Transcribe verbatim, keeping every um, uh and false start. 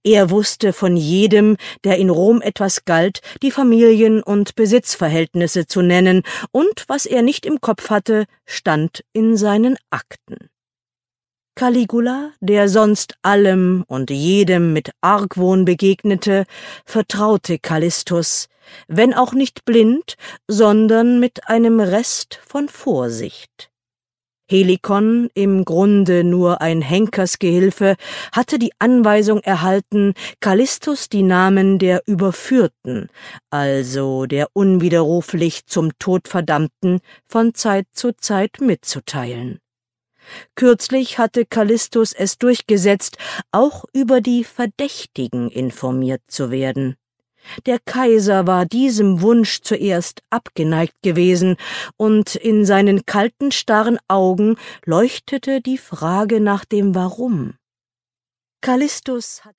Er wusste von jedem, der in Rom etwas galt, die Familien- und Besitzverhältnisse zu nennen, und was er nicht im Kopf hatte, stand in seinen Akten. Caligula, der sonst allem und jedem mit Argwohn begegnete, vertraute Callistus, wenn auch nicht blind, sondern mit einem Rest von Vorsicht. Helikon, im Grunde nur ein Henkersgehilfe, hatte die Anweisung erhalten, Callistus die Namen der Überführten, also der unwiderruflich zum Tod Verdammten, von Zeit zu Zeit mitzuteilen. Kürzlich hatte Callistus es durchgesetzt, auch über die Verdächtigen informiert zu werden. Der Kaiser war diesem Wunsch zuerst abgeneigt gewesen, und in seinen kalten, starren Augen leuchtete die Frage nach dem Warum. Callistus